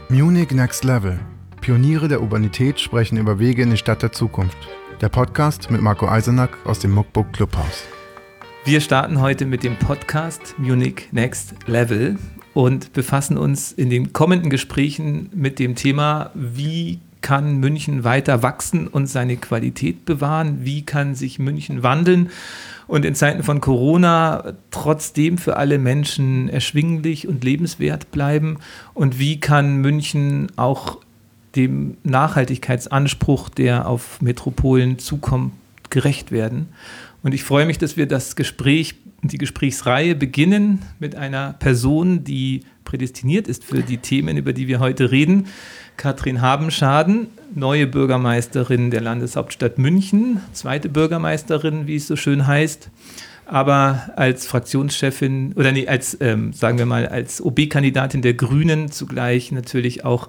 Munich Next Level. Pioniere der Urbanität sprechen über Wege in die Stadt der Zukunft. Der Podcast mit Marco Eisenack aus dem Muckbook Clubhaus. Wir starten heute mit dem Podcast Munich Next Level und befassen uns in den kommenden Gesprächen mit dem Thema, wie kann München weiter wachsen und seine Qualität bewahren? Wie kann sich München wandeln und in Zeiten von Corona trotzdem für alle Menschen erschwinglich und lebenswert bleiben? Und wie kann München auch dem Nachhaltigkeitsanspruch, der auf Metropolen zukommt, gerecht werden? Und ich freue mich, dass wir das Gespräch, die Gesprächsreihe beginnen mit einer Person, die prädestiniert ist für die Themen, über die wir heute reden. Katrin Habenschaden, neue Bürgermeisterin der Landeshauptstadt München, zweite Bürgermeisterin, wie es so schön heißt, aber als Fraktionschefin oder als OB-Kandidatin der Grünen zugleich natürlich auch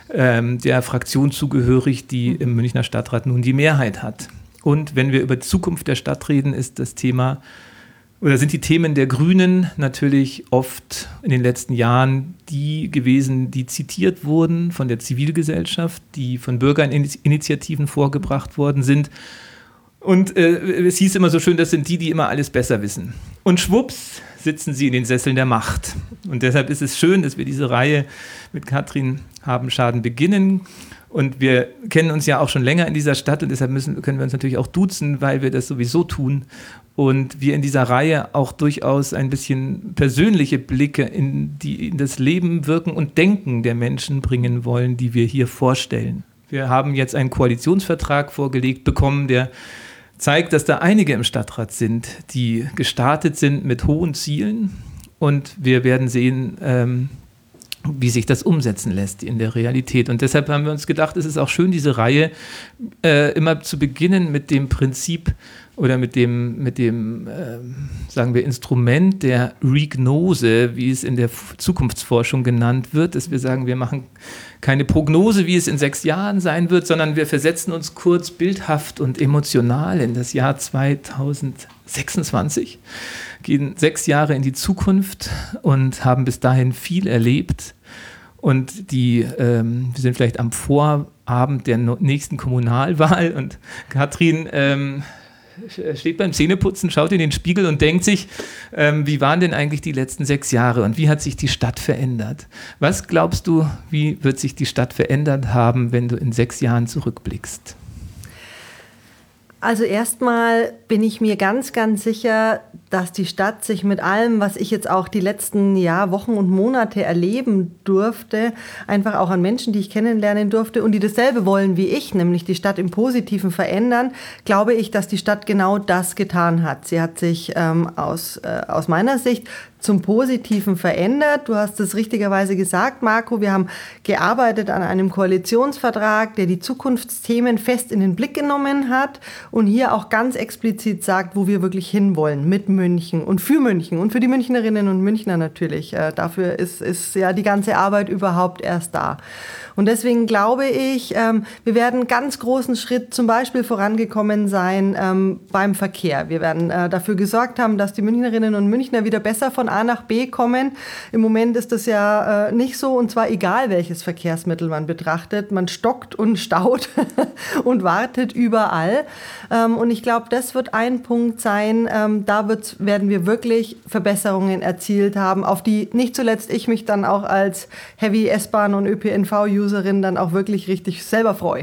der Fraktion zugehörig, die im Münchner Stadtrat nun die Mehrheit hat. Und wenn wir über die Zukunft der Stadt reden, ist das Thema oder sind die Themen der Grünen natürlich oft in den letzten Jahren die gewesen, die zitiert wurden von der Zivilgesellschaft, die von Bürgerinitiativen vorgebracht worden sind. Und es hieß immer so schön, das sind die immer alles besser wissen. Und schwupps sitzen sie in den Sesseln der Macht. Und deshalb ist es schön, dass wir diese Reihe mit Katrin Habenschaden beginnen. Und wir kennen uns ja auch schon länger in dieser Stadt und deshalb können wir uns natürlich auch duzen, weil wir das sowieso tun. Und wir in dieser Reihe auch durchaus ein bisschen persönliche Blicke in das Leben, Wirken und Denken der Menschen bringen wollen, die wir hier vorstellen. Wir haben jetzt einen Koalitionsvertrag vorgelegt bekommen, der zeigt, dass da einige im Stadtrat sind, die gestartet sind mit hohen Zielen. Und wir werden sehen, wie sich das umsetzen lässt in der Realität. Und deshalb haben wir uns gedacht, es ist auch schön, diese Reihe immer zu beginnen mit dem Prinzip oder mit dem sagen wir, Instrument der Regnose, wie es in der Zukunftsforschung genannt wird, dass wir sagen, wir machen keine Prognose, wie es in 6 Jahren sein wird, sondern wir versetzen uns kurz bildhaft und emotional in das Jahr 2026, gehen 6 Jahre in die Zukunft und haben bis dahin viel erlebt. Und wir sind vielleicht am Vorabend der nächsten Kommunalwahl und Katrin steht beim Zähneputzen, schaut in den Spiegel und denkt sich, wie waren denn eigentlich die letzten 6 Jahre und wie hat sich die Stadt verändert? Was glaubst du, wie wird sich die Stadt verändert haben, wenn du in 6 Jahren zurückblickst? Also erstmal bin ich mir ganz, ganz sicher, dass die Stadt sich mit allem, was ich jetzt auch die letzten Wochen und Monate erleben durfte, einfach auch an Menschen, die ich kennenlernen durfte und die dasselbe wollen wie ich, nämlich die Stadt im Positiven verändern, glaube ich, dass die Stadt genau das getan hat. Sie hat sich aus meiner Sicht zum Positiven verändert. Du hast es richtigerweise gesagt, Marco. Wir haben gearbeitet an einem Koalitionsvertrag, der die Zukunftsthemen fest in den Blick genommen hat und hier auch ganz explizit sagt, wo wir wirklich hinwollen mit München und für die Münchnerinnen und Münchner natürlich. Dafür ist ja die ganze Arbeit überhaupt erst da. Und deswegen glaube ich, wir werden einen ganz großen Schritt zum Beispiel vorangekommen sein beim Verkehr. Wir werden dafür gesorgt haben, dass die Münchnerinnen und Münchner wieder besser von A nach B kommen. Im Moment ist das ja nicht so, und zwar egal, welches Verkehrsmittel man betrachtet. Man stockt und staut und wartet überall. Und ich glaube, das wird ein Punkt sein, da werden wir wirklich Verbesserungen erzielt haben, auf die nicht zuletzt ich mich dann auch als Heavy S-Bahn- und ÖPNV-Userin dann auch wirklich richtig selber freue.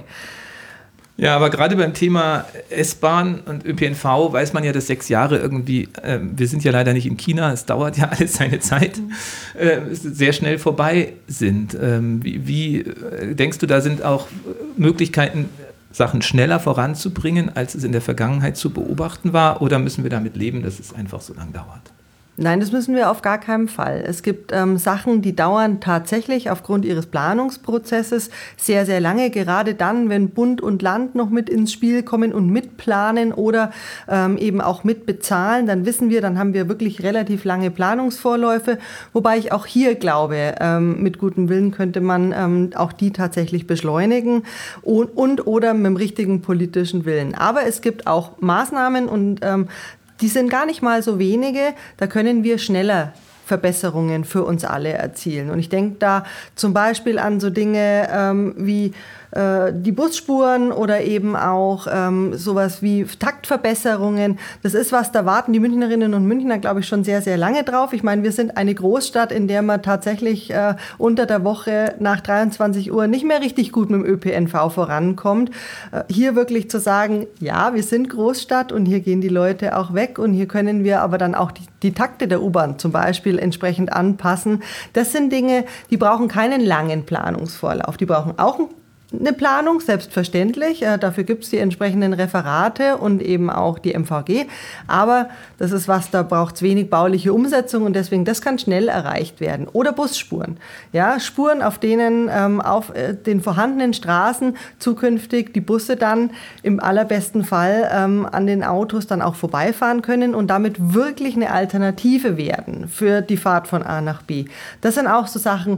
Ja, aber gerade beim Thema S-Bahn und ÖPNV weiß man ja, dass 6 Jahre irgendwie, wir sind ja leider nicht in China, es dauert ja alles seine Zeit, sehr schnell vorbei sind. Wie denkst du, da sind auch Möglichkeiten, Sachen schneller voranzubringen, als es in der Vergangenheit zu beobachten war? Oder müssen wir damit leben, dass es einfach so lang dauert? Nein, das müssen wir auf gar keinen Fall. Es gibt Sachen, die dauern tatsächlich aufgrund ihres Planungsprozesses sehr, sehr lange. Gerade dann, wenn Bund und Land noch mit ins Spiel kommen und mitplanen oder eben auch mitbezahlen, dann wissen wir, dann haben wir wirklich relativ lange Planungsvorläufe. Wobei ich auch hier glaube, mit gutem Willen könnte man auch die tatsächlich beschleunigen und oder mit dem richtigen politischen Willen. Aber es gibt auch Maßnahmen und die sind gar nicht mal so wenige, da können wir schneller Verbesserungen für uns alle erzielen. Und ich denke da zum Beispiel an so Dinge wie die Busspuren oder eben auch sowas wie Taktverbesserungen. Das ist was, da warten die Münchnerinnen und Münchner, glaube ich, schon sehr, sehr lange drauf. Ich meine, wir sind eine Großstadt, in der man tatsächlich unter der Woche nach 23 Uhr nicht mehr richtig gut mit dem ÖPNV vorankommt. Hier wirklich zu sagen, ja, wir sind Großstadt und hier gehen die Leute auch weg und hier können wir aber dann auch die Takte der U-Bahn zum Beispiel entsprechend anpassen. Das sind Dinge, die brauchen keinen langen Planungsvorlauf. Die brauchen auch eine Planung, selbstverständlich. Dafür gibt es die entsprechenden Referate und eben auch die MVG. Aber das ist was, da braucht es wenig bauliche Umsetzung und deswegen, das kann schnell erreicht werden. Oder Busspuren. Ja, Spuren, auf denen auf den vorhandenen Straßen zukünftig die Busse dann im allerbesten Fall an den Autos dann auch vorbeifahren können und damit wirklich eine Alternative werden für die Fahrt von A nach B. Das sind auch so Sachen,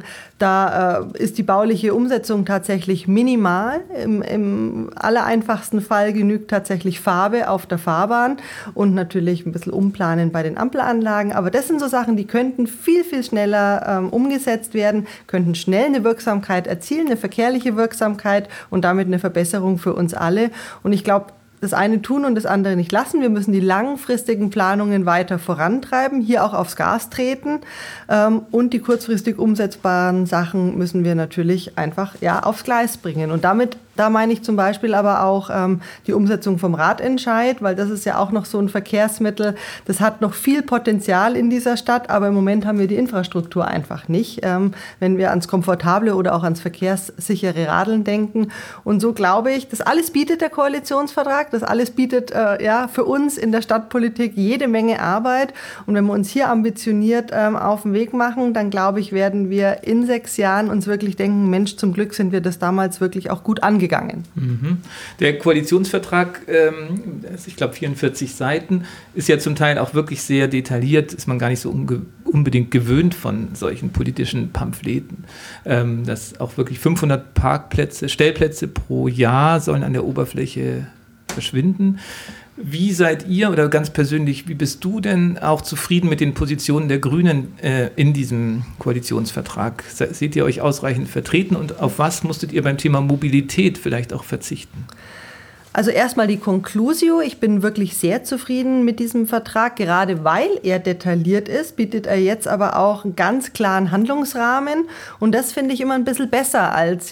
da ist die bauliche Umsetzung tatsächlich minimal. Im allereinfachsten Fall genügt tatsächlich Farbe auf der Fahrbahn und natürlich ein bisschen umplanen bei den Ampelanlagen. Aber das sind so Sachen, die könnten viel, viel schneller umgesetzt werden, könnten schnell eine Wirksamkeit erzielen, eine verkehrliche Wirksamkeit und damit eine Verbesserung für uns alle. Und ich glaube, das eine tun und das andere nicht lassen. Wir müssen die langfristigen Planungen weiter vorantreiben, hier auch aufs Gas treten. Und die kurzfristig umsetzbaren Sachen müssen wir natürlich einfach aufs Gleis bringen. Und da meine ich zum Beispiel aber auch die Umsetzung vom Radentscheid, weil das ist ja auch noch so ein Verkehrsmittel. Das hat noch viel Potenzial in dieser Stadt, aber im Moment haben wir die Infrastruktur einfach nicht, wenn wir ans komfortable oder auch ans verkehrssichere Radeln denken. Und so glaube ich, das alles bietet der Koalitionsvertrag, das alles bietet für uns in der Stadtpolitik jede Menge Arbeit. Und wenn wir uns hier ambitioniert auf den Weg machen, dann glaube ich, werden wir in 6 Jahren uns wirklich denken, Mensch, zum Glück sind wir das damals wirklich auch gut angegangen. Der Koalitionsvertrag, ich glaube 44 Seiten, ist ja zum Teil auch wirklich sehr detailliert, ist man gar nicht so unbedingt gewöhnt von solchen politischen Pamphleten. Dass auch wirklich 500 Stellplätze pro Jahr sollen an der Oberfläche verschwinden. Wie seid ihr oder ganz persönlich, wie bist du denn auch zufrieden mit den Positionen der Grünen in diesem Koalitionsvertrag? Seht ihr euch ausreichend vertreten und auf was musstet ihr beim Thema Mobilität vielleicht auch verzichten? Also erstmal die Conclusio. Ich bin wirklich sehr zufrieden mit diesem Vertrag. Gerade weil er detailliert ist, bietet er jetzt aber auch einen ganz klaren Handlungsrahmen. Und das finde ich immer ein bisschen besser als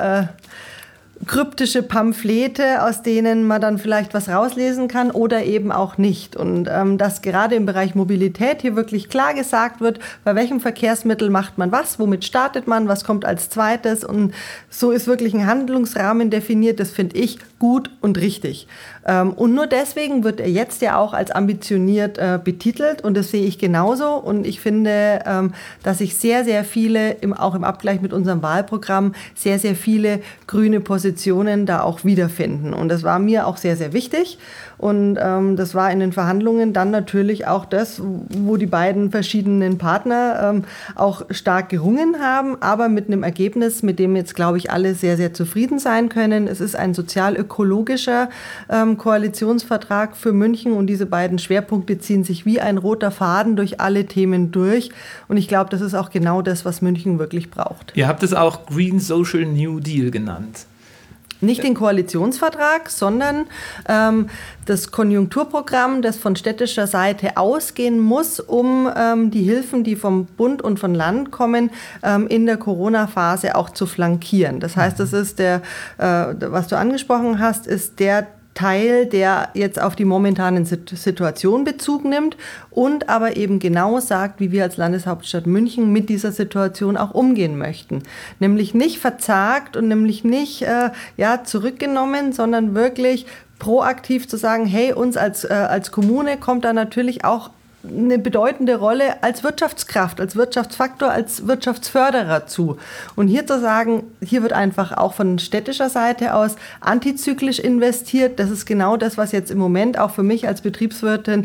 kryptische Pamphlete, aus denen man dann vielleicht was rauslesen kann oder eben auch nicht. Und dass gerade im Bereich Mobilität hier wirklich klar gesagt wird, bei welchem Verkehrsmittel macht man was, womit startet man, was kommt als zweites. Und so ist wirklich ein Handlungsrahmen definiert, das finde ich gut und richtig. Und nur deswegen wird er jetzt ja auch als ambitioniert betitelt und das sehe ich genauso. Und ich finde, dass sich sehr, sehr viele, auch im Abgleich mit unserem Wahlprogramm, sehr, sehr viele grüne Positionen da auch wiederfinden. Und das war mir auch sehr, sehr wichtig. Und das war in den Verhandlungen dann natürlich auch das, wo die beiden verschiedenen Partner auch stark gerungen haben, aber mit einem Ergebnis, mit dem jetzt, glaube ich, alle sehr, sehr zufrieden sein können. Es ist ein sozial-ökologischer Koalitionsvertrag für München und diese beiden Schwerpunkte ziehen sich wie ein roter Faden durch alle Themen durch. Und ich glaube, das ist auch genau das, was München wirklich braucht. Ihr habt es auch Green Social New Deal genannt. Nicht den Koalitionsvertrag, sondern das Konjunkturprogramm, das von städtischer Seite ausgehen muss, um die Hilfen, die vom Bund und von Land kommen, in der Corona-Phase auch zu flankieren. Das heißt, das ist was du angesprochen hast, ist der Teil, der jetzt auf die momentane Situation Bezug nimmt und aber eben genau sagt, wie wir als Landeshauptstadt München mit dieser Situation auch umgehen möchten. Nämlich nicht verzagt und nämlich nicht zurückgenommen, sondern wirklich proaktiv zu sagen, hey, uns als Kommune kommt da natürlich auch eine bedeutende Rolle als Wirtschaftskraft, als Wirtschaftsfaktor, als Wirtschaftsförderer zu. Und hier zu sagen, hier wird einfach auch von städtischer Seite aus antizyklisch investiert. Das ist genau das, was jetzt im Moment auch für mich als Betriebswirtin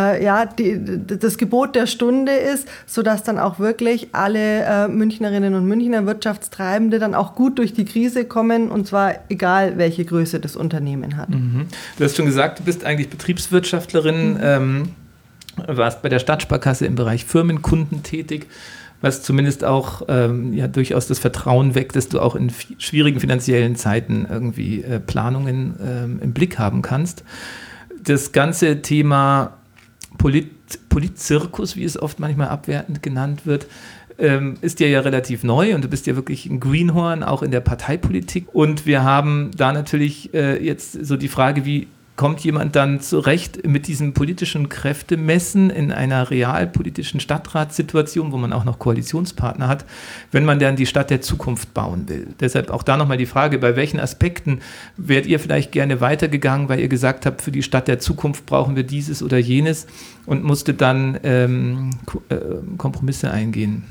das Gebot der Stunde ist, sodass dann auch wirklich alle Münchnerinnen und Münchner Wirtschaftstreibende dann auch gut durch die Krise kommen und zwar egal, welche Größe das Unternehmen hat. Du hast schon gesagt, du bist eigentlich Betriebswirtschaftlerin. warst bei der Stadtsparkasse im Bereich Firmenkunden tätig, was zumindest auch durchaus das Vertrauen weckt, dass du auch in schwierigen finanziellen Zeiten irgendwie Planungen im Blick haben kannst. Das ganze Thema Politzirkus, wie es oft manchmal abwertend genannt wird, ist dir ja relativ neu und du bist ja wirklich ein Greenhorn, auch in der Parteipolitik. Und wir haben da natürlich jetzt so die Frage, wie kommt jemand dann zurecht mit diesem politischen Kräftemessen in einer realpolitischen Stadtratssituation, wo man auch noch Koalitionspartner hat, wenn man dann die Stadt der Zukunft bauen will. Deshalb auch da nochmal die Frage, bei welchen Aspekten wärt ihr vielleicht gerne weitergegangen, weil ihr gesagt habt, für die Stadt der Zukunft brauchen wir dieses oder jenes und musstet dann Kompromisse eingehen?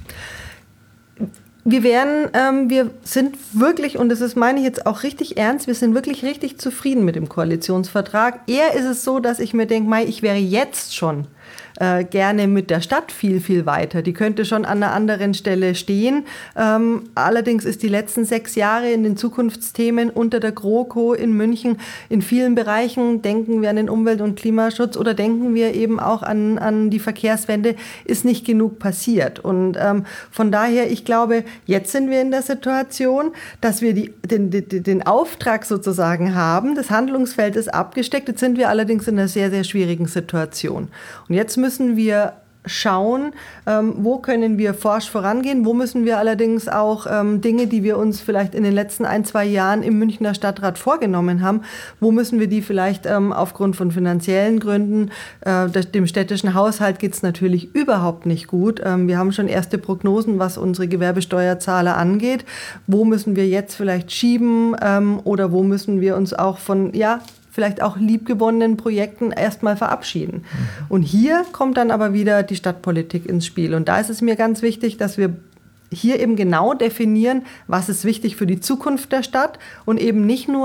Wir sind wirklich, und das meine ich jetzt auch richtig ernst, wir sind wirklich richtig zufrieden mit dem Koalitionsvertrag. Eher ist es so, dass ich mir denke, ich wäre jetzt schon gerne mit der Stadt viel, viel weiter. Die könnte schon an einer anderen Stelle stehen. Allerdings ist die letzten 6 Jahre in den Zukunftsthemen unter der GroKo in München in vielen Bereichen, denken wir an den Umwelt- und Klimaschutz oder denken wir eben auch an die Verkehrswende, ist nicht genug passiert. Und von daher, ich glaube, jetzt sind wir in der Situation, dass wir den Auftrag sozusagen haben, das Handlungsfeld ist abgesteckt, jetzt sind wir allerdings in einer sehr, sehr schwierigen Situation. Und jetzt müssen wir schauen, wo können wir forsch vorangehen, wo müssen wir allerdings auch Dinge, die wir uns vielleicht in den letzten 1-2 Jahren im Münchner Stadtrat vorgenommen haben, wo müssen wir die vielleicht aufgrund von finanziellen Gründen, dem städtischen Haushalt geht es natürlich überhaupt nicht gut. Wir haben schon erste Prognosen, was unsere Gewerbesteuerzahler angeht. Wo müssen wir jetzt vielleicht schieben oder wo müssen wir uns auch von, vielleicht auch liebgewonnenen Projekten erstmal verabschieden. Und hier kommt dann aber wieder die Stadtpolitik ins Spiel. Und da ist es mir ganz wichtig, dass wir hier eben genau definieren, was ist wichtig für die Zukunft der Stadt und eben nicht nur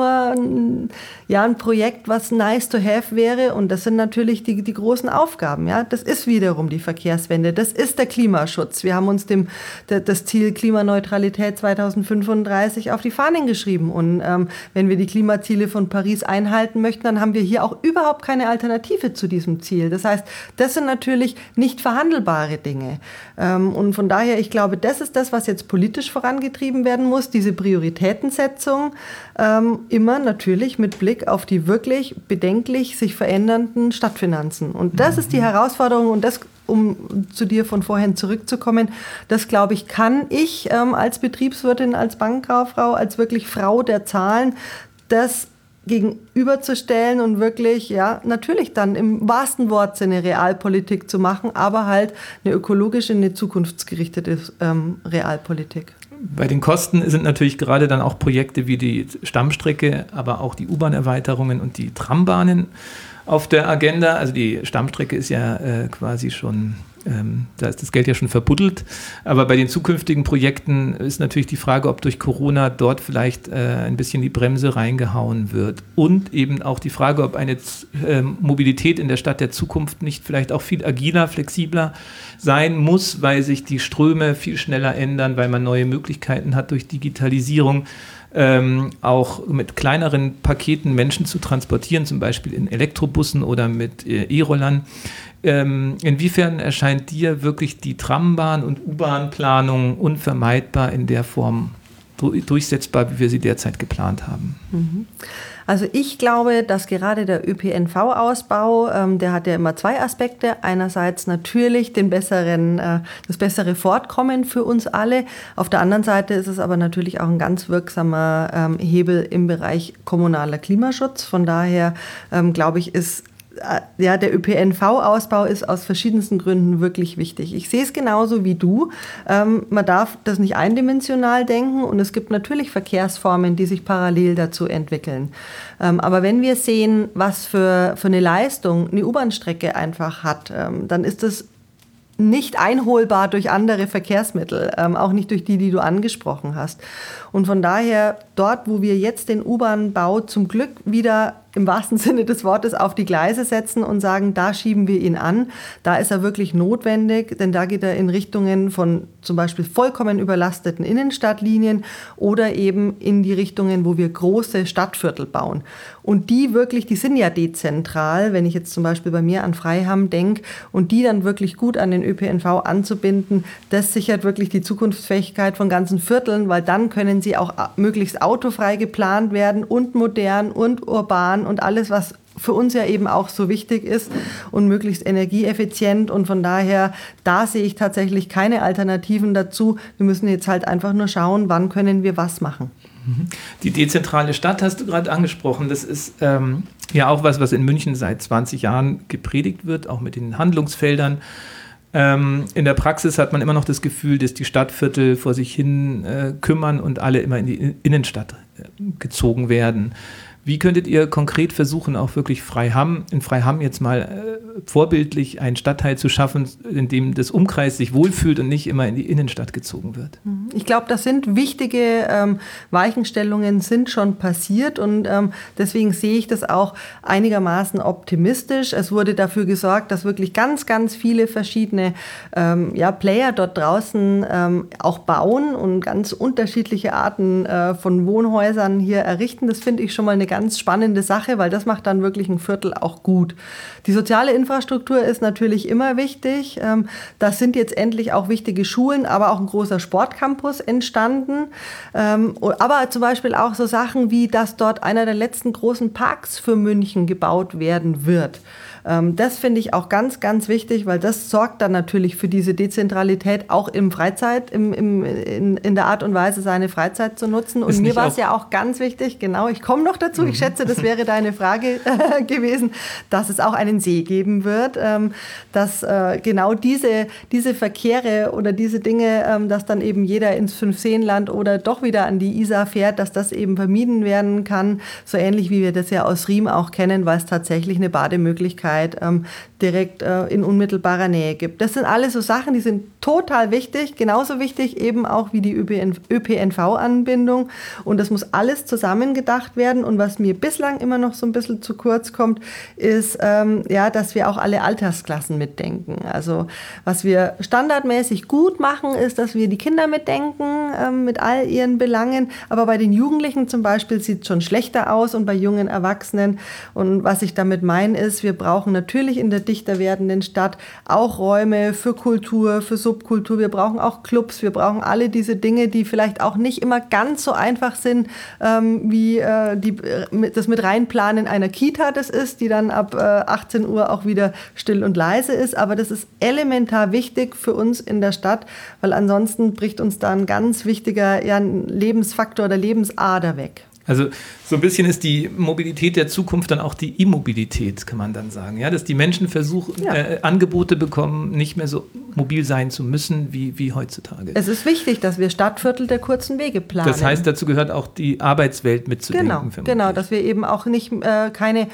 ein Projekt, was nice to have wäre. Und das sind natürlich die großen Aufgaben. Ja? Das ist wiederum die Verkehrswende, das ist der Klimaschutz. Wir haben uns das Ziel Klimaneutralität 2035 auf die Fahnen geschrieben. Und wenn wir die Klimaziele von Paris einhalten möchten, dann haben wir hier auch überhaupt keine Alternative zu diesem Ziel. Das heißt, das sind natürlich nicht verhandelbare Dinge. Und von daher, ich glaube, das ist das, was jetzt politisch vorangetrieben werden muss, diese Prioritätensetzung, immer natürlich mit Blick auf die wirklich bedenklich sich verändernden Stadtfinanzen. Und das ist die Herausforderung und das, um zu dir von vorhin zurückzukommen, das, glaube ich, kann ich als Betriebswirtin, als Bankkauffrau, als wirklich Frau der Zahlen, das gegenüberzustellen und wirklich, natürlich dann im wahrsten Wortsinne Realpolitik zu machen, aber halt eine ökologische, eine zukunftsgerichtete Realpolitik. Bei den Kosten sind natürlich gerade dann auch Projekte wie die Stammstrecke, aber auch die U-Bahn-Erweiterungen und die Trambahnen auf der Agenda. Also die Stammstrecke ist ja quasi schon, da ist das Geld ja schon verbuddelt. Aber bei den zukünftigen Projekten ist natürlich die Frage, ob durch Corona dort vielleicht ein bisschen die Bremse reingehauen wird. Und eben auch die Frage, ob eine Mobilität in der Stadt der Zukunft nicht vielleicht auch viel agiler, flexibler sein muss, weil sich die Ströme viel schneller ändern, weil man neue Möglichkeiten hat durch Digitalisierung. Auch mit kleineren Paketen Menschen zu transportieren, zum Beispiel in Elektrobussen oder mit E-Rollern. Inwiefern erscheint dir wirklich die Trambahn- und U-Bahn-Planung unvermeidbar in der Form durchsetzbar, wie wir sie derzeit geplant haben? Also ich glaube, dass gerade der ÖPNV-Ausbau, der hat ja immer 2 Aspekte. Einerseits natürlich das bessere Fortkommen für uns alle. Auf der anderen Seite ist es aber natürlich auch ein ganz wirksamer Hebel im Bereich kommunaler Klimaschutz. Von daher glaube ich, ist der ÖPNV-Ausbau ist aus verschiedensten Gründen wirklich wichtig. Ich sehe es genauso wie du. Man darf das nicht eindimensional denken und es gibt natürlich Verkehrsformen, die sich parallel dazu entwickeln. Aber wenn wir sehen, was für eine Leistung eine U-Bahn-Strecke einfach hat, dann ist das nicht einholbar durch andere Verkehrsmittel, auch nicht durch die du angesprochen hast. Und von daher, dort, wo wir jetzt den U-Bahn-Bau zum Glück wieder im wahrsten Sinne des Wortes auf die Gleise setzen und sagen, da schieben wir ihn an. Da ist er wirklich notwendig, denn da geht er in Richtungen von zum Beispiel vollkommen überlasteten Innenstadtlinien oder eben in die Richtungen, wo wir große Stadtviertel bauen. Und die sind ja dezentral, wenn ich jetzt zum Beispiel bei mir an Freiham denke, und die dann wirklich gut an den ÖPNV anzubinden, das sichert wirklich die Zukunftsfähigkeit von ganzen Vierteln, weil dann können sie auch möglichst autofrei geplant werden und modern und urban und alles, was für uns ja eben auch so wichtig ist und möglichst energieeffizient. Und von daher, da sehe ich tatsächlich keine Alternativen dazu. Wir müssen jetzt halt einfach nur schauen, wann können wir was machen. Die dezentrale Stadt hast du gerade angesprochen. Das ist ja auch was in München seit 20 Jahren gepredigt wird, auch mit den Handlungsfeldern. In der Praxis hat man immer noch das Gefühl, dass die Stadtviertel vor sich hin kümmern und alle immer in die Innenstadt gezogen werden. Wie könntet ihr konkret versuchen, auch wirklich in Freiham jetzt mal vorbildlich einen Stadtteil zu schaffen, in dem das Umkreis sich wohlfühlt und nicht immer in die Innenstadt gezogen wird? Ich glaube, das sind wichtige Weichenstellungen sind schon passiert und deswegen sehe ich das auch einigermaßen optimistisch. Es wurde dafür gesorgt, dass wirklich ganz, ganz viele verschiedene Player dort draußen auch bauen und ganz unterschiedliche Arten von Wohnhäusern hier errichten. Das finde ich schon mal eine ganz spannende Sache, weil das macht dann wirklich ein Viertel auch gut. Die soziale Infrastruktur ist natürlich immer wichtig. Das sind jetzt endlich auch wichtige Schulen, aber auch ein großer Sportcampus entstanden. Aber zum Beispiel auch so Sachen wie, dass dort einer der letzten großen Parks für München gebaut werden wird. Das finde ich auch ganz, ganz wichtig, weil das sorgt dann natürlich für diese Dezentralität auch in der Art und Weise, seine Freizeit zu nutzen. Und mir war es ja auch ganz wichtig, genau, ich komme noch dazu, ich schätze, das wäre deine Frage gewesen, dass es auch einen See geben wird, dass genau diese Verkehre oder diese Dinge, dass dann eben jeder ins Fünfseenland oder doch wieder an die Isar fährt, dass das eben vermieden werden kann, so ähnlich wie wir das ja aus Riem auch kennen, weil es tatsächlich eine Bademöglichkeit direkt in unmittelbarer Nähe gibt. Das sind alles so Sachen, die sind total wichtig, genauso wichtig eben auch wie die ÖPNV-Anbindung und das muss alles zusammengedacht werden und was mir bislang immer noch so ein bisschen zu kurz kommt, ist, dass wir auch alle Altersklassen mitdenken. Also was wir standardmäßig gut machen, ist, dass wir die Kinder mitdenken mit all ihren Belangen, aber bei den Jugendlichen zum Beispiel sieht es schon schlechter aus und bei jungen Erwachsenen und was ich damit meine ist, wir brauchen natürlich in der dichter werdenden Stadt auch Räume für Kultur, für Subkultur. Wir brauchen auch Clubs, wir brauchen alle diese Dinge, die vielleicht auch nicht immer ganz so einfach sind, wie das mit reinplanen einer Kita das ist, die dann ab 18 Uhr auch wieder still und leise ist. Aber das ist elementar wichtig für uns in der Stadt, weil ansonsten bricht uns da ein ganz wichtiger Lebensfaktor oder Lebensader weg. Also so ein bisschen ist die Mobilität der Zukunft dann auch die Immobilität, kann man dann sagen. Ja? Dass die Menschen versuchen, Angebote bekommen, nicht mehr so mobil sein zu müssen wie heutzutage. Es ist wichtig, dass wir Stadtviertel der kurzen Wege planen. Das heißt, dazu gehört auch die Arbeitswelt mitzudenken. Genau, dass wir eben auch nicht keine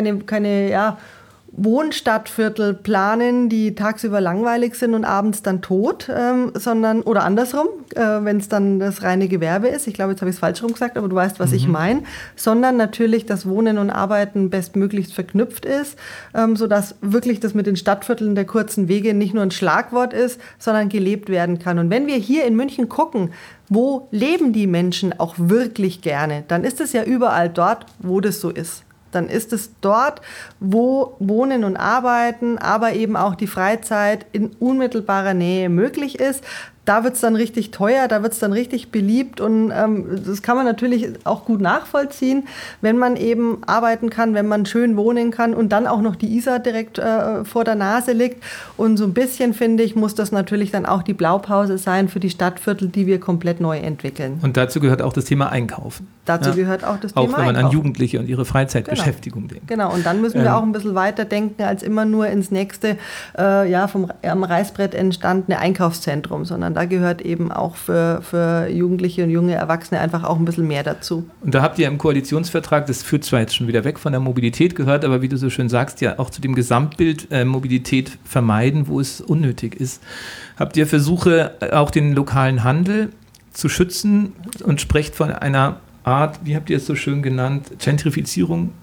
Wohnstadtviertel planen, die tagsüber langweilig sind und abends dann tot, sondern, oder andersrum, wenn es dann das reine Gewerbe ist. Ich glaube, jetzt habe ich es falsch rum gesagt, aber du weißt, was ich meine. Sondern natürlich, dass Wohnen und Arbeiten bestmöglichst verknüpft ist, sodass wirklich das mit den Stadtvierteln der kurzen Wege nicht nur ein Schlagwort ist, sondern gelebt werden kann. Und wenn wir hier in München gucken, wo leben die Menschen auch wirklich gerne, dann ist es ja überall dort, wo das so ist. Dann ist es dort, wo Wohnen und Arbeiten, aber eben auch die Freizeit in unmittelbarer Nähe möglich ist. Da wird es dann richtig teuer, da wird es dann richtig beliebt und das kann man natürlich auch gut nachvollziehen, wenn man eben arbeiten kann, wenn man schön wohnen kann und dann auch noch die Isar direkt vor der Nase liegt. Und so ein bisschen, finde ich, muss das natürlich dann auch die Blaupause sein für die Stadtviertel, die wir komplett neu entwickeln. Und dazu gehört auch das Thema Einkaufen. Dazu gehört auch das Thema Einkaufen. Auch wenn man an Jugendliche und ihre Freizeitbeschäftigung denkt. Genau, und dann müssen wir auch ein bisschen weiter denken, als immer nur ins nächste am Reißbrett entstandene Einkaufszentrum, sondern da gehört eben auch für Jugendliche und junge Erwachsene einfach auch ein bisschen mehr dazu. Und da habt ihr im Koalitionsvertrag, das führt zwar jetzt schon wieder weg von der Mobilität, gehört, aber wie du so schön sagst, ja auch zu dem Gesamtbild Mobilität vermeiden, wo es unnötig ist. Habt ihr Versuche, auch den lokalen Handel zu schützen und sprecht von einer Art, wie habt ihr es so schön genannt, Gentrifizierung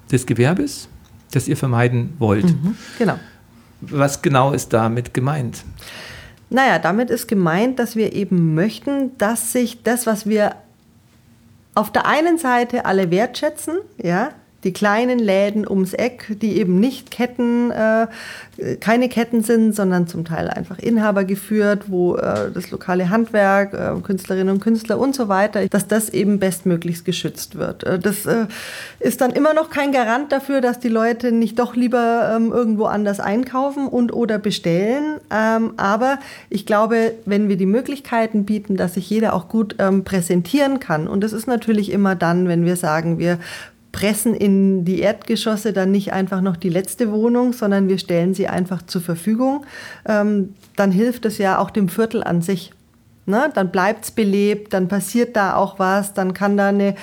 des Gewerbes, das ihr vermeiden wollt. Genau. Was genau ist damit gemeint? Naja, damit ist gemeint, dass wir eben möchten, dass sich das, was wir auf der einen Seite alle wertschätzen, ja, die kleinen Läden ums Eck, die eben nicht keine Ketten sind, sondern zum Teil einfach Inhaber geführt, wo das lokale Handwerk, Künstlerinnen und Künstler und so weiter, dass das eben bestmöglichst geschützt wird. Das ist dann immer noch kein Garant dafür, dass die Leute nicht doch lieber irgendwo anders einkaufen und oder bestellen. Aber ich glaube, wenn wir die Möglichkeiten bieten, dass sich jeder auch gut präsentieren kann, und das ist natürlich immer dann, wenn wir sagen, wir pressen in die Erdgeschosse dann nicht einfach noch die letzte Wohnung, sondern wir stellen sie einfach zur Verfügung, dann hilft es ja auch dem Viertel an sich. Ne? Dann bleibt es belebt, dann passiert da auch was, dann kann da eine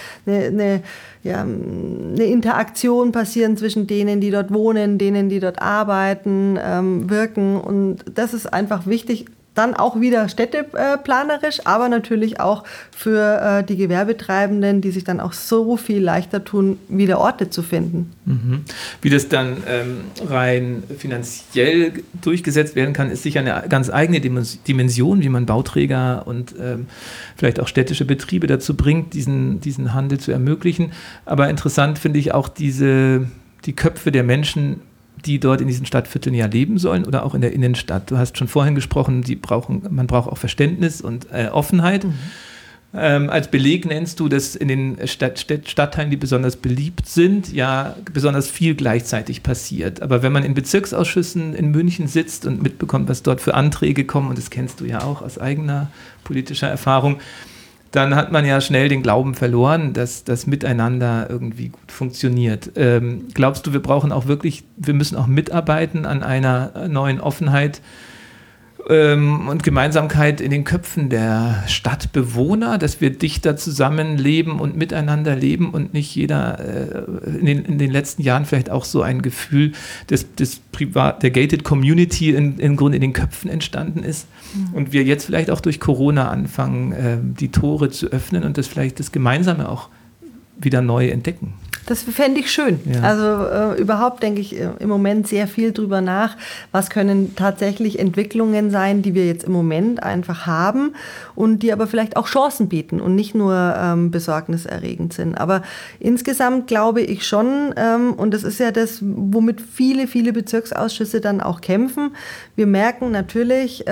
Interaktion passieren zwischen denen, die dort wohnen, denen, die dort arbeiten, wirken, und das ist einfach wichtig. Dann auch wieder städteplanerisch, aber natürlich auch für die Gewerbetreibenden, die sich dann auch so viel leichter tun, wieder Orte zu finden. Wie das dann rein finanziell durchgesetzt werden kann, ist sicher eine ganz eigene Dimension, wie man Bauträger und vielleicht auch städtische Betriebe dazu bringt, diesen Handel zu ermöglichen. Aber interessant finde ich auch die Köpfe der Menschen, die dort in diesen Stadtvierteln ja leben sollen oder auch in der Innenstadt. Du hast schon vorhin gesprochen, man braucht auch Verständnis und Offenheit. Als Beleg nennst du, dass in den Stadtteilen, die besonders beliebt sind, ja besonders viel gleichzeitig passiert. Aber wenn man in Bezirksausschüssen in München sitzt und mitbekommt, was dort für Anträge kommen, und das kennst du ja auch aus eigener politischer Erfahrung, dann hat man ja schnell den Glauben verloren, dass das Miteinander irgendwie gut funktioniert. Glaubst du, wir müssen auch mitarbeiten an einer neuen Offenheit und Gemeinsamkeit in den Köpfen der Stadtbewohner, dass wir dichter zusammenleben und miteinander leben und nicht jeder in den letzten Jahren vielleicht auch so ein Gefühl der Gated Community im Grunde in den Köpfen entstanden ist und wir jetzt vielleicht auch durch Corona anfangen, die Tore zu öffnen und das Gemeinsame auch wieder neu entdecken. Das fände ich schön. Ja. Also überhaupt denke ich im Moment sehr viel drüber nach, was können tatsächlich Entwicklungen sein, die wir jetzt im Moment einfach haben und die aber vielleicht auch Chancen bieten und nicht nur besorgniserregend sind. Aber insgesamt glaube ich schon, und das ist ja das, womit viele, viele Bezirksausschüsse dann auch kämpfen, wir merken natürlich,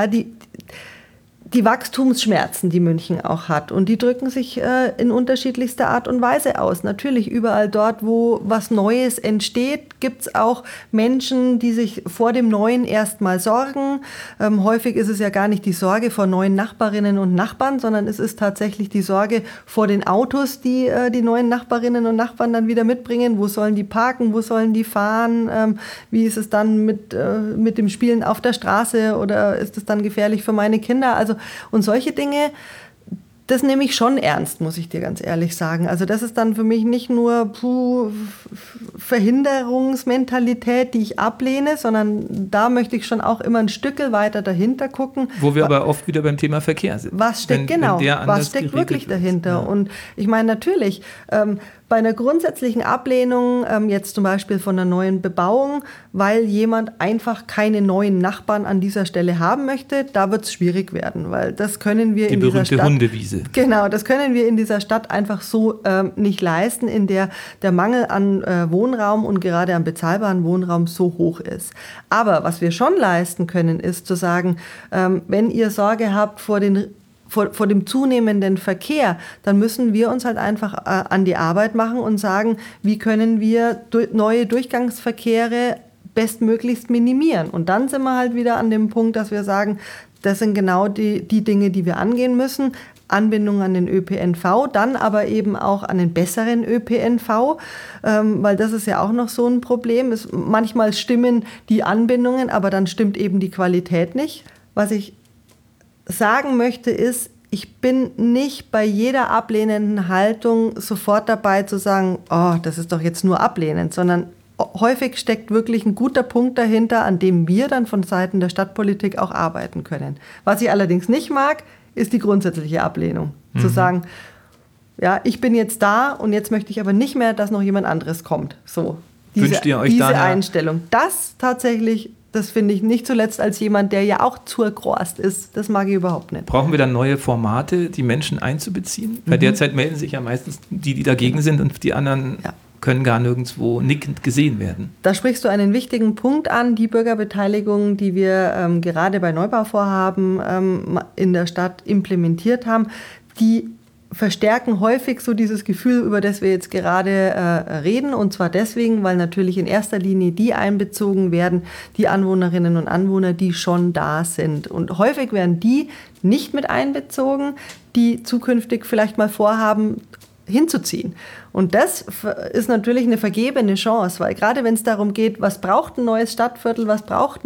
die Wachstumsschmerzen, die München auch hat. Und die drücken sich in unterschiedlichster Art und Weise aus. Natürlich überall dort, wo was Neues entsteht, gibt es auch Menschen, die sich vor dem Neuen erstmal sorgen. Häufig ist es ja gar nicht die Sorge vor neuen Nachbarinnen und Nachbarn, sondern es ist tatsächlich die Sorge vor den Autos, die die neuen Nachbarinnen und Nachbarn dann wieder mitbringen. Wo sollen die parken? Wo sollen die fahren? Wie ist es dann mit dem Spielen auf der Straße? Oder ist es dann gefährlich für meine Kinder? Also und solche Dinge, das nehme ich schon ernst, muss ich dir ganz ehrlich sagen. Also das ist dann für mich nicht nur Verhinderungsmentalität, die ich ablehne, sondern da möchte ich schon auch immer ein Stück weiter dahinter gucken. Wo wir aber oft wieder beim Thema Verkehr sind. Was steckt wirklich dahinter? Ja. Und ich meine natürlich, bei einer grundsätzlichen Ablehnung, jetzt zum Beispiel von einer neuen Bebauung, weil jemand einfach keine neuen Nachbarn an dieser Stelle haben möchte, da wird es schwierig werden, weil das können wir in dieser Stadt... Die berühmte Hundewiese. Genau, das können wir in dieser Stadt einfach so nicht leisten, in der der Mangel an Wohnraum und gerade an bezahlbaren Wohnraum so hoch ist. Aber was wir schon leisten können, ist zu sagen, wenn ihr Sorge habt vor dem zunehmenden Verkehr, dann müssen wir uns halt einfach an die Arbeit machen und sagen, wie können wir neue Durchgangsverkehre bestmöglichst minimieren. Und dann sind wir halt wieder an dem Punkt, dass wir sagen, das sind genau die Dinge, die wir angehen müssen. Anbindung an den ÖPNV, dann aber eben auch an den besseren ÖPNV, weil das ist ja auch noch so ein Problem. Manchmal stimmen die Anbindungen, aber dann stimmt eben die Qualität nicht. Was ich sagen möchte ist, ich bin nicht bei jeder ablehnenden Haltung sofort dabei zu sagen, oh, das ist doch jetzt nur ablehnend, sondern häufig steckt wirklich ein guter Punkt dahinter, an dem wir dann von Seiten der Stadtpolitik auch arbeiten können. Was ich allerdings nicht mag, ist die grundsätzliche Ablehnung. Zu sagen, Ja, ich bin jetzt da und jetzt möchte ich aber nicht mehr, dass noch jemand anderes kommt. So, Wünscht ihr euch diese da Einstellung. Das tatsächlich, das finde ich nicht zuletzt als jemand, der ja auch zurgrost ist. Das mag ich überhaupt nicht. Brauchen wir dann neue Formate, die Menschen einzubeziehen? Weil derzeit melden sich ja meistens die dagegen sind und die anderen können gar nirgendwo nickend gesehen werden. Da sprichst du einen wichtigen Punkt an. Die Bürgerbeteiligung, die wir gerade bei Neubauvorhaben in der Stadt implementiert haben, die verstärken häufig so dieses Gefühl, über das wir jetzt gerade reden. Und zwar deswegen, weil natürlich in erster Linie die einbezogen werden, die Anwohnerinnen und Anwohner, die schon da sind. Und häufig werden die nicht mit einbezogen, die zukünftig vielleicht mal vorhaben, hinzuziehen. Und das ist natürlich eine vergebene Chance, weil gerade wenn es darum geht, was braucht ein neues Stadtviertel, was braucht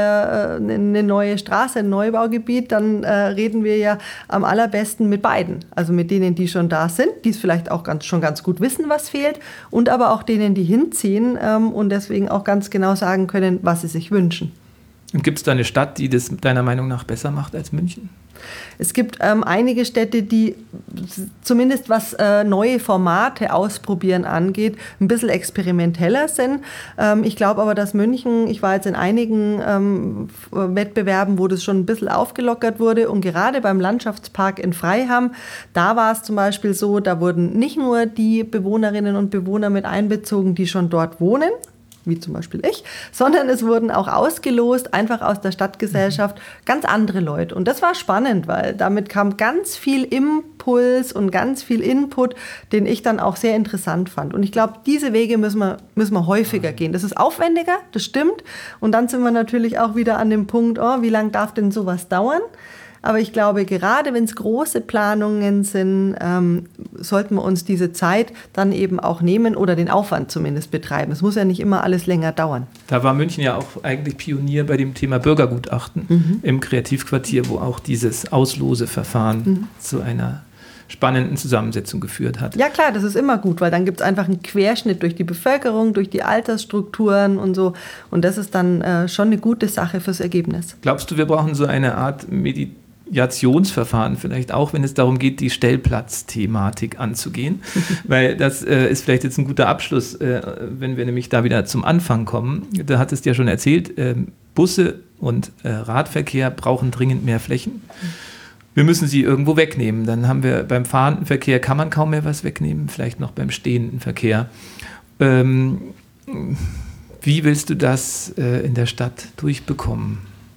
eine neue Straße, ein Neubaugebiet, dann reden wir ja am allerbesten mit beiden. Also mit denen, die schon da sind, die es vielleicht auch schon ganz gut wissen, was fehlt, und aber auch denen, die hinziehen und deswegen auch ganz genau sagen können, was sie sich wünschen. Und gibt es da eine Stadt, die das deiner Meinung nach besser macht als München? Es gibt einige Städte, die zumindest was neue Formate ausprobieren angeht, ein bisschen experimenteller sind. Ich glaube aber, dass München, ich war jetzt in einigen Wettbewerben, wo das schon ein bisschen aufgelockert wurde, und gerade beim Landschaftspark in Freiham, da war es zum Beispiel so, da wurden nicht nur die Bewohnerinnen und Bewohner mit einbezogen, die schon dort wohnen, wie zum Beispiel ich, sondern es wurden auch ausgelost, einfach aus der Stadtgesellschaft, ganz andere Leute. Und das war spannend, weil damit kam ganz viel Impuls und ganz viel Input, den ich dann auch sehr interessant fand. Und ich glaube, diese Wege müssen wir häufiger gehen. Das ist aufwendiger, das stimmt. Und dann sind wir natürlich auch wieder an dem Punkt, wie lange darf denn sowas dauern? Aber ich glaube, gerade wenn es große Planungen sind, sollten wir uns diese Zeit dann eben auch nehmen oder den Aufwand zumindest betreiben. Es muss ja nicht immer alles länger dauern. Da war München ja auch eigentlich Pionier bei dem Thema Bürgergutachten im Kreativquartier, wo auch dieses Ausloseverfahren zu einer spannenden Zusammensetzung geführt hat. Ja klar, das ist immer gut, weil dann gibt es einfach einen Querschnitt durch die Bevölkerung, durch die Altersstrukturen und so. Und das ist dann schon eine gute Sache fürs Ergebnis. Glaubst du, wir brauchen so eine Art Mediationsverfahren vielleicht auch, wenn es darum geht, die Stellplatzthematik anzugehen? Weil das ist vielleicht jetzt ein guter Abschluss, wenn wir nämlich da wieder zum Anfang kommen. Da hattest du ja schon erzählt, Busse und Radverkehr brauchen dringend mehr Flächen. Wir müssen sie irgendwo wegnehmen. Dann haben wir beim fahrenden Verkehr, kann man kaum mehr was wegnehmen, vielleicht noch beim stehenden Verkehr. Wie willst du das in der Stadt durchbekommen?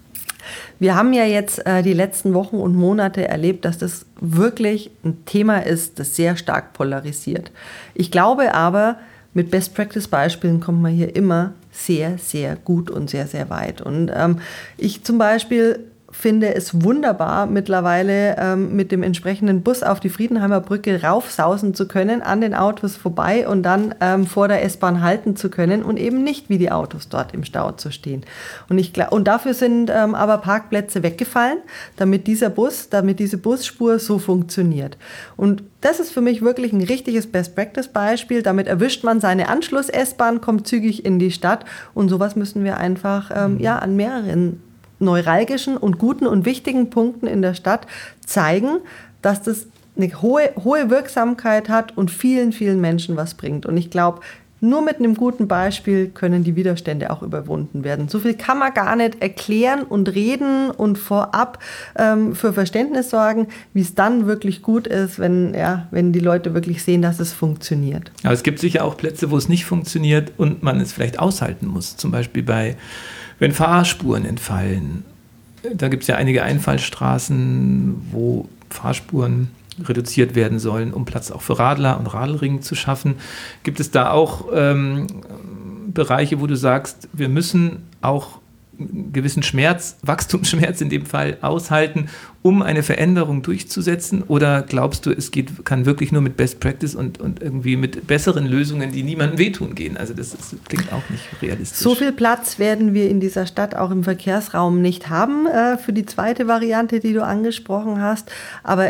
Wir haben ja jetzt die letzten Wochen und Monate erlebt, dass das wirklich ein Thema ist, das sehr stark polarisiert. Ich glaube aber, mit Best-Practice-Beispielen kommt man hier immer sehr, sehr gut und sehr, sehr weit. Und ich zum Beispiel finde es wunderbar, mittlerweile mit dem entsprechenden Bus auf die Friedenheimer Brücke raufsausen zu können, an den Autos vorbei und dann vor der S-Bahn halten zu können und eben nicht wie die Autos dort im Stau zu stehen. Und dafür sind aber Parkplätze weggefallen, damit diese Busspur so funktioniert. Und das ist für mich wirklich ein richtiges Best-Practice-Beispiel. Damit erwischt man seine Anschluss-S-Bahn, kommt zügig in die Stadt, und sowas müssen wir einfach an mehreren neuralgischen und guten und wichtigen Punkten in der Stadt zeigen, dass das eine hohe Wirksamkeit hat und vielen, vielen Menschen was bringt. Und ich glaube, nur mit einem guten Beispiel können die Widerstände auch überwunden werden. So viel kann man gar nicht erklären und reden und vorab für Verständnis sorgen, wie es dann wirklich gut ist, wenn die Leute wirklich sehen, dass es funktioniert. Aber es gibt sicher auch Plätze, wo es nicht funktioniert und man es vielleicht aushalten muss. Zum Beispiel wenn Fahrspuren entfallen. Da gibt es ja einige Einfallstraßen, wo Fahrspuren reduziert werden sollen, um Platz auch für Radler und Radelringen zu schaffen. Gibt es da auch Bereiche, wo du sagst, wir müssen auch einen gewissen Wachstumsschmerz in dem Fall aushalten, um eine Veränderung durchzusetzen? Oder glaubst du, kann wirklich nur mit Best Practice und irgendwie mit besseren Lösungen, die niemandem wehtun, gehen? Also das klingt auch nicht realistisch. So viel Platz werden wir in dieser Stadt auch im Verkehrsraum nicht haben für die zweite Variante, die du angesprochen hast. Aber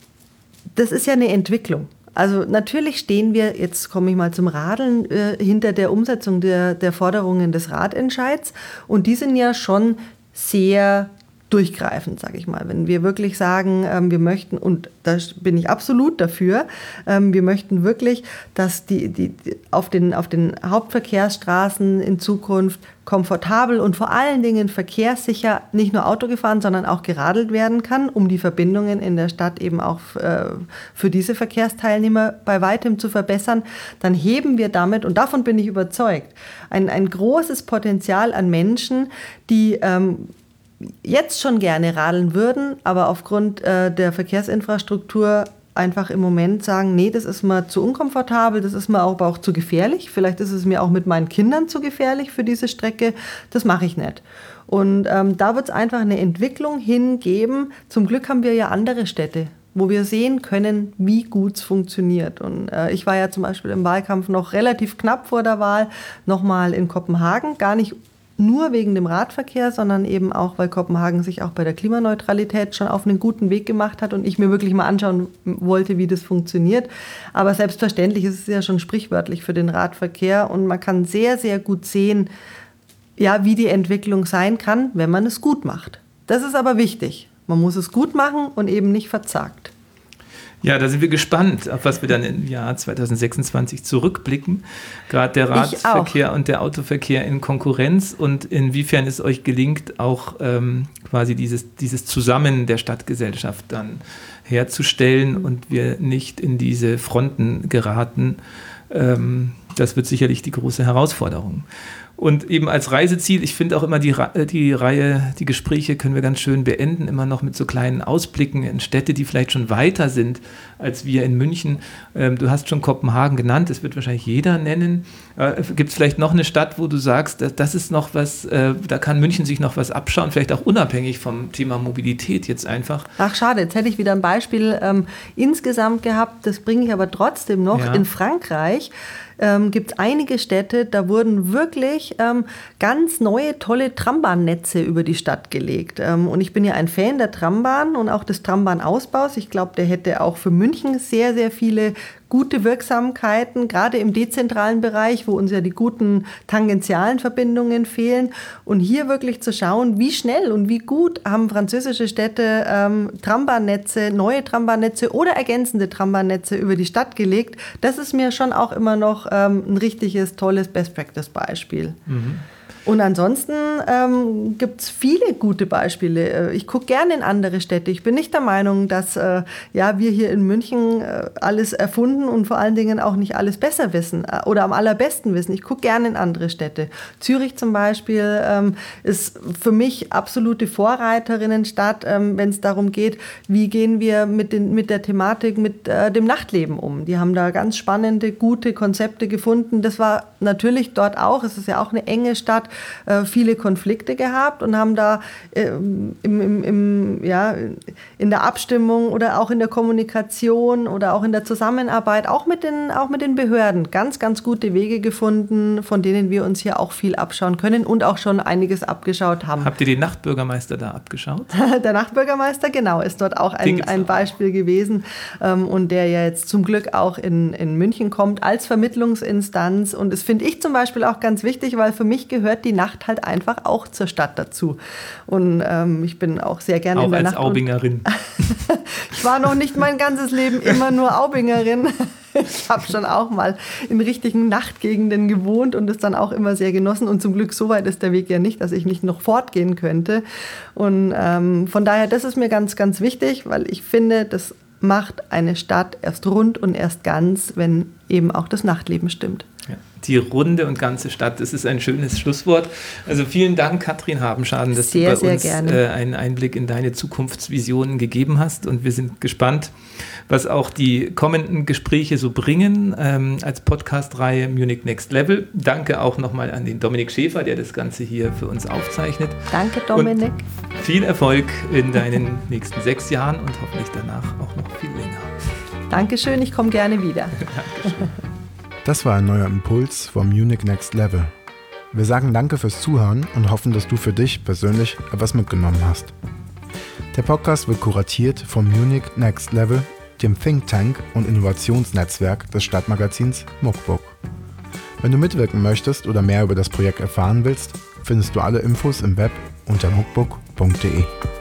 das ist ja eine Entwicklung. Also natürlich stehen wir, jetzt komme ich mal zum Radeln, hinter der Umsetzung der Forderungen des Ratentscheids. Und die sind ja schon sehr durchgreifend, sage ich mal. Wenn wir wirklich sagen, wir möchten, und da bin ich absolut dafür, wir möchten wirklich, dass die auf den Hauptverkehrsstraßen in Zukunft komfortabel und vor allen Dingen verkehrssicher nicht nur Auto gefahren, sondern auch geradelt werden kann, um die Verbindungen in der Stadt eben auch für diese Verkehrsteilnehmer bei weitem zu verbessern, dann heben wir damit, und davon bin ich überzeugt, ein großes Potenzial an Menschen, die jetzt schon gerne radeln würden, aber aufgrund der Verkehrsinfrastruktur einfach im Moment sagen, nee, das ist mir zu unkomfortabel, das ist mir aber auch zu gefährlich. Vielleicht ist es mir auch mit meinen Kindern zu gefährlich für diese Strecke. Das mache ich nicht. Und da wird es einfach eine Entwicklung hingeben. Zum Glück haben wir ja andere Städte, wo wir sehen können, wie gut es funktioniert. Und ich war ja zum Beispiel im Wahlkampf noch relativ knapp vor der Wahl nochmal in Kopenhagen, gar nicht nur wegen dem Radverkehr, sondern eben auch, weil Kopenhagen sich auch bei der Klimaneutralität schon auf einen guten Weg gemacht hat und ich mir wirklich mal anschauen wollte, wie das funktioniert. Aber selbstverständlich ist es ja schon sprichwörtlich für den Radverkehr und man kann sehr, sehr gut sehen, ja, wie die Entwicklung sein kann, wenn man es gut macht. Das ist aber wichtig. Man muss es gut machen und eben nicht verzagt. Ja, da sind wir gespannt, auf was wir dann im Jahr 2026 zurückblicken. Gerade der Radverkehr und der Autoverkehr in Konkurrenz und inwiefern es euch gelingt, auch quasi dieses Zusammen der Stadtgesellschaft dann herzustellen und wir nicht in diese Fronten geraten. Das wird sicherlich die große Herausforderung. Und eben als Reiseziel, ich finde auch immer die Gespräche können wir ganz schön beenden, immer noch mit so kleinen Ausblicken in Städte, die vielleicht schon weiter sind als wir in München. Du hast schon Kopenhagen genannt, das wird wahrscheinlich jeder nennen. Gibt es vielleicht noch eine Stadt, wo du sagst, das ist noch was, da kann München sich noch was abschauen, vielleicht auch unabhängig vom Thema Mobilität jetzt einfach? Ach schade, jetzt hätte ich wieder ein Beispiel insgesamt gehabt, das bringe ich aber trotzdem noch. Ja. In Frankreich gibt es einige Städte, da wurden wirklich ganz neue, tolle Trambahnnetze über die Stadt gelegt. Und ich bin ja ein Fan der Trambahn und auch des Trambahnausbaus. Ich glaube, der hätte auch für München sehr, sehr viele gute Wirksamkeiten, gerade im dezentralen Bereich, wo uns ja die guten tangentialen Verbindungen fehlen. Und hier wirklich zu schauen, wie schnell und wie gut haben französische Städte Trambahnnetze, neue Trambahnnetze oder ergänzende Trambahnnetze über die Stadt gelegt. Das ist mir schon auch immer noch ein richtiges, tolles Best-Practice-Beispiel. Mhm. Und ansonsten gibt es viele gute Beispiele. Ich gucke gerne in andere Städte. Ich bin nicht der Meinung, dass wir hier in München alles erfunden und vor allen Dingen auch nicht alles besser wissen oder am allerbesten wissen. Ich gucke gerne in andere Städte. Zürich zum Beispiel ist für mich absolute Vorreiterinnenstadt, wenn es darum geht, wie gehen wir mit der Thematik, mit dem Nachtleben um. Die haben da ganz spannende, gute Konzepte gefunden. Das war natürlich dort auch, es ist ja auch eine enge Stadt, viele Konflikte gehabt und haben da in der Abstimmung oder auch in der Kommunikation oder auch in der Zusammenarbeit, auch mit den Behörden, ganz, ganz gute Wege gefunden, von denen wir uns hier auch viel abschauen können und auch schon einiges abgeschaut haben. Habt ihr den Nachtbürgermeister da abgeschaut? Der Nachtbürgermeister, genau, ist dort auch ein Beispiel gewesen und der ja jetzt zum Glück auch in München kommt als Vermittlungsinstanz und das finde ich zum Beispiel auch ganz wichtig, weil für mich gehört die Nacht halt einfach auch zur Stadt dazu. Und ich bin auch sehr gerne auch in der als Nacht. Aubingerin. Ich war noch nicht mein ganzes Leben immer nur Aubingerin. Ich habe schon auch mal in richtigen Nachtgegenden gewohnt und es dann auch immer sehr genossen. Und zum Glück, so weit ist der Weg ja nicht, dass ich nicht noch fortgehen könnte. Und von daher, das ist mir ganz, ganz wichtig, weil ich finde, das macht eine Stadt erst rund und erst ganz, wenn eben auch das Nachtleben stimmt. Ja, die runde und ganze Stadt, das ist ein schönes Schlusswort. Also vielen Dank, Katrin Habenschaden, dass du bei uns einen Einblick in deine Zukunftsvisionen gegeben hast und wir sind gespannt, was auch die kommenden Gespräche so bringen als Podcast-Reihe Munich Next Level. Danke auch nochmal an den Dominik Schäfer, der das Ganze hier für uns aufzeichnet. Danke, Dominik. Und viel Erfolg in deinen nächsten 6 Jahren und hoffentlich danach auch noch viel länger. Dankeschön, ich komme gerne wieder. Dankeschön. Das war ein neuer Impuls vom Munich Next Level. Wir sagen danke fürs Zuhören und hoffen, dass du für dich persönlich etwas mitgenommen hast. Der Podcast wird kuratiert vom Munich Next Level, dem Think Tank und Innovationsnetzwerk des Stadtmagazins Muckbook. Wenn du mitwirken möchtest oder mehr über das Projekt erfahren willst, findest du alle Infos im Web unter muckbook.de.